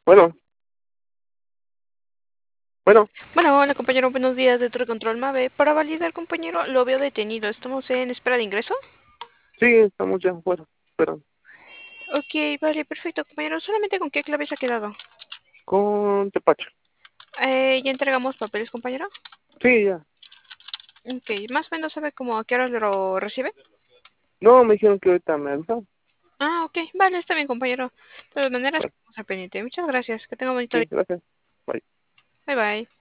Bueno, bueno, Bueno, hola compañero, buenos días de Control Mave. Para validar, compañero, lo veo detenido. ¿Estamos en espera de ingreso? sí, estamos ya afuera, pero Ok, vale, perfecto, compañero. ¿Solamente con qué clave se ha quedado? con Tepache. ¿Ya entregamos papeles, compañero? Sí, ya. Ok, más o menos sabe cómo a qué hora lo recibe. No, me dijeron que ahorita me avisaban. Ah, ok, vale, está bien, compañero. De todas maneras, Bueno, vamos al pendiente. Muchas gracias. Que tenga un bonito sí, día. gracias. Bye. Bye bye.